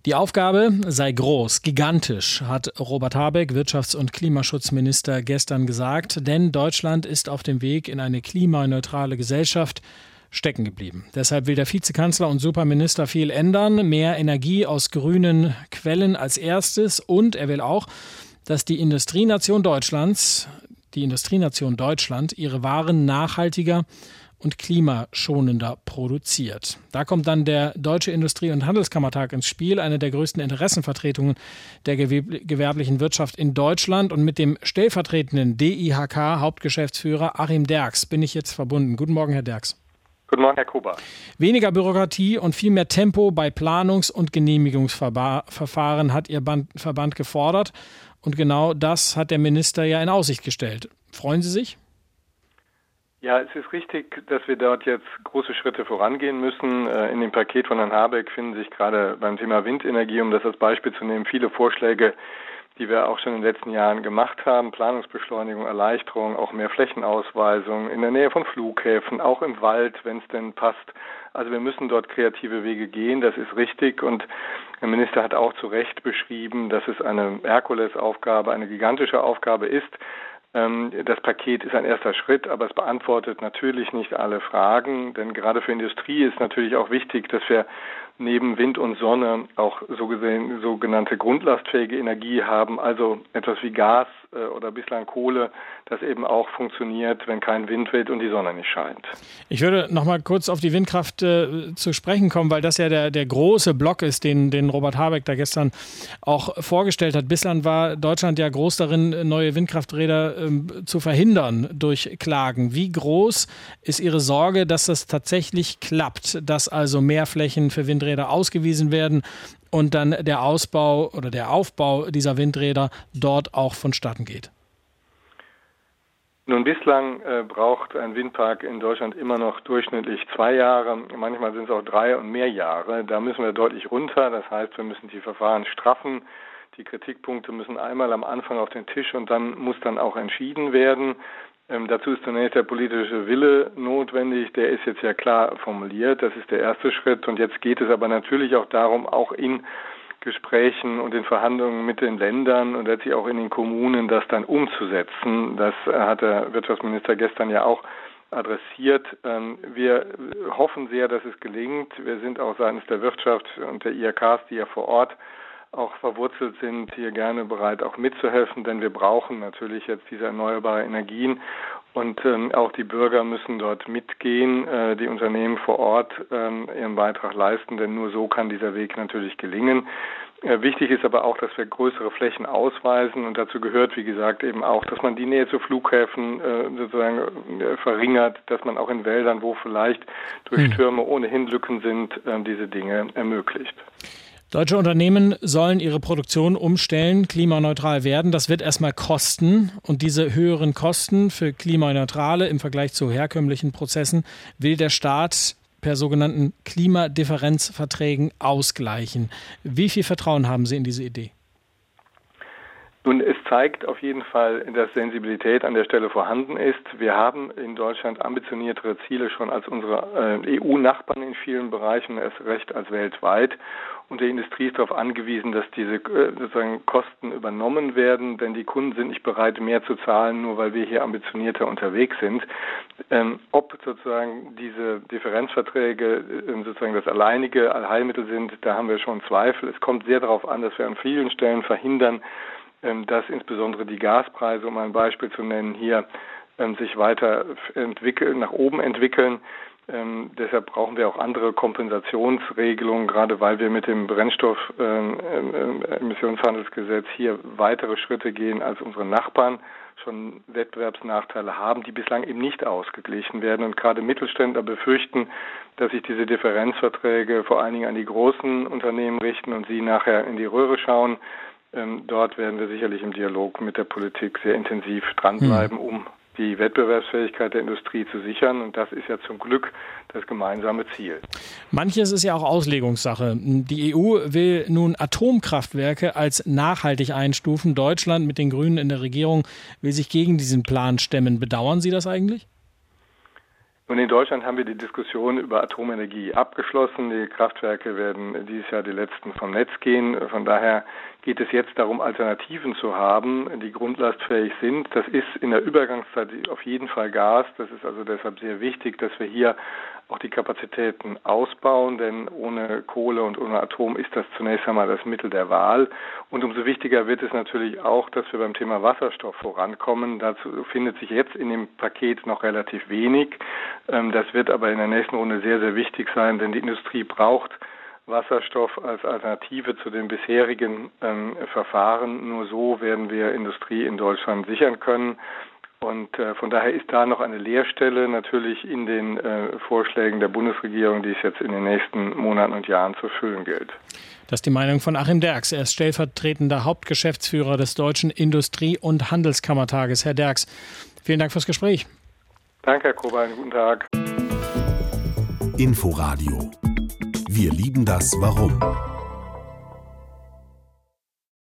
Die Aufgabe sei groß, gigantisch, hat Robert Habeck, Wirtschafts- und Klimaschutzminister, gestern gesagt. Denn Deutschland ist auf dem Weg in eine klimaneutrale Gesellschaft stecken geblieben. Deshalb will der Vizekanzler und Superminister viel ändern. Mehr Energie aus grünen Quellen als erstes. Und er will auch, dass die Industrienation Deutschland, ihre Waren nachhaltiger und klimaschonender produziert. Da kommt dann der Deutsche Industrie- und Handelskammertag ins Spiel, eine der größten Interessenvertretungen der gewerblichen Wirtschaft in Deutschland. Und mit dem stellvertretenden DIHK-Hauptgeschäftsführer Achim Derks bin ich jetzt verbunden. Guten Morgen, Herr Derks. Guten Morgen, Herr Kuba. Weniger Bürokratie und viel mehr Tempo bei Planungs- und Genehmigungsverfahren hat Ihr Verband gefordert. Und genau das hat der Minister ja in Aussicht gestellt. Freuen Sie sich? Ja, es ist richtig, dass wir dort jetzt große Schritte vorangehen müssen. In dem Paket von Herrn Habeck finden sich gerade beim Thema Windenergie, um das als Beispiel zu nehmen, viele Vorschläge, die wir auch schon in den letzten Jahren gemacht haben. Planungsbeschleunigung, Erleichterung, auch mehr Flächenausweisung in der Nähe von Flughäfen, auch im Wald, wenn es denn passt. Also wir müssen dort kreative Wege gehen, das ist richtig. Und der Minister hat auch zu Recht beschrieben, dass es eine Herkulesaufgabe, eine gigantische Aufgabe ist. Das Paket ist ein erster Schritt, aber es beantwortet natürlich nicht alle Fragen, denn gerade für Industrie ist natürlich auch wichtig, dass wir neben Wind und Sonne auch sogenannte grundlastfähige Energie haben, also etwas wie Gas oder bislang Kohle, das eben auch funktioniert, wenn kein Wind weht und die Sonne nicht scheint. Ich würde noch mal kurz auf die Windkraft zu sprechen kommen, weil das ja der große Block ist, den Robert Habeck da gestern auch vorgestellt hat. Bislang war Deutschland ja groß darin, neue Windkrafträder zu verhindern durch Klagen. Wie groß ist Ihre Sorge, dass das tatsächlich klappt, dass also mehr Flächen für Windräder ausgewiesen werden und dann der Ausbau oder der Aufbau dieser Windräder dort auch vonstatten geht? Nun, bislang braucht ein Windpark in Deutschland immer noch durchschnittlich 2 Jahre. Manchmal sind es auch 3 und mehr Jahre. Da müssen wir deutlich runter. Das heißt, wir müssen die Verfahren straffen. Die Kritikpunkte müssen einmal am Anfang auf den Tisch und dann muss dann auch entschieden werden. Dazu ist zunächst der politische Wille notwendig. Der ist jetzt ja klar formuliert. Das ist der erste Schritt. Und jetzt geht es aber natürlich auch darum, auch in Gesprächen und in Verhandlungen mit den Ländern und letztlich auch in den Kommunen, das dann umzusetzen. Das hat der Wirtschaftsminister gestern ja auch adressiert. Wir hoffen sehr, dass es gelingt. Wir sind auch seitens der Wirtschaft und der IHKs, die ja vor Ort auch verwurzelt sind, hier gerne bereit auch mitzuhelfen, denn wir brauchen natürlich jetzt diese erneuerbaren Energien und auch die Bürger müssen dort mitgehen, die Unternehmen vor Ort ihren Beitrag leisten, denn nur so kann dieser Weg natürlich gelingen. Wichtig ist aber auch, dass wir größere Flächen ausweisen und dazu gehört, wie gesagt, eben auch, dass man die Nähe zu Flughäfen sozusagen verringert, dass man auch in Wäldern, wo vielleicht durch Stürme ohnehin Lücken sind, diese Dinge ermöglicht. Deutsche Unternehmen sollen ihre Produktion umstellen, klimaneutral werden. Das wird erstmal kosten. Und diese höheren Kosten für Klimaneutrale im Vergleich zu herkömmlichen Prozessen will der Staat per sogenannten Klimadifferenzverträgen ausgleichen. Wie viel Vertrauen haben Sie in diese Idee? Nun, es zeigt auf jeden Fall, dass Sensibilität an der Stelle vorhanden ist. Wir haben in Deutschland ambitioniertere Ziele schon als unsere EU-Nachbarn in vielen Bereichen, erst recht als weltweit. Und die Industrie ist darauf angewiesen, dass diese sozusagen Kosten übernommen werden, denn die Kunden sind nicht bereit, mehr zu zahlen, nur weil wir hier ambitionierter unterwegs sind. Ob sozusagen diese Differenzverträge sozusagen das alleinige Allheilmittel sind, da haben wir schon Zweifel. Es kommt sehr darauf an, dass wir an vielen Stellen verhindern, dass insbesondere die Gaspreise, um ein Beispiel zu nennen, hier sich weiter entwickeln, nach oben entwickeln. Deshalb brauchen wir auch andere Kompensationsregelungen, gerade weil wir mit dem Brennstoffemissionshandelsgesetz hier weitere Schritte gehen als unsere Nachbarn, schon Wettbewerbsnachteile haben, die bislang eben nicht ausgeglichen werden. Und gerade Mittelständler befürchten, dass sich diese Differenzverträge vor allen Dingen an die großen Unternehmen richten und sie nachher in die Röhre schauen. Dort werden wir sicherlich im Dialog mit der Politik sehr intensiv dranbleiben, um die Wettbewerbsfähigkeit der Industrie zu sichern. Und das ist ja zum Glück das gemeinsame Ziel. Manches ist ja auch Auslegungssache. Die EU will nun Atomkraftwerke als nachhaltig einstufen. Deutschland mit den Grünen in der Regierung will sich gegen diesen Plan stemmen. Bedauern Sie das eigentlich? Nun, in Deutschland haben wir die Diskussion über Atomenergie abgeschlossen. Die Kraftwerke werden dieses Jahr die letzten vom Netz gehen. Von daher geht es jetzt darum, Alternativen zu haben, die grundlastfähig sind. Das ist in der Übergangszeit auf jeden Fall Gas. Das ist also deshalb sehr wichtig, dass wir hier auch die Kapazitäten ausbauen, denn ohne Kohle und ohne Atom ist das zunächst einmal das Mittel der Wahl. Und umso wichtiger wird es natürlich auch, dass wir beim Thema Wasserstoff vorankommen. Dazu findet sich jetzt in dem Paket noch relativ wenig. Das wird aber in der nächsten Runde sehr, sehr wichtig sein, denn die Industrie braucht Wasserstoff als Alternative zu den bisherigen Verfahren. Nur so werden wir Industrie in Deutschland sichern können. Und von daher ist da noch eine Leerstelle natürlich in den Vorschlägen der Bundesregierung, die es jetzt in den nächsten Monaten und Jahren zu füllen gilt. Das ist die Meinung von Achim Derks. Er ist stellvertretender Hauptgeschäftsführer des Deutschen Industrie- und Handelskammertages. Herr Derks, vielen Dank fürs Gespräch. Danke, Herr Kober, einen guten Tag. Inforadio. Wir lieben das Warum.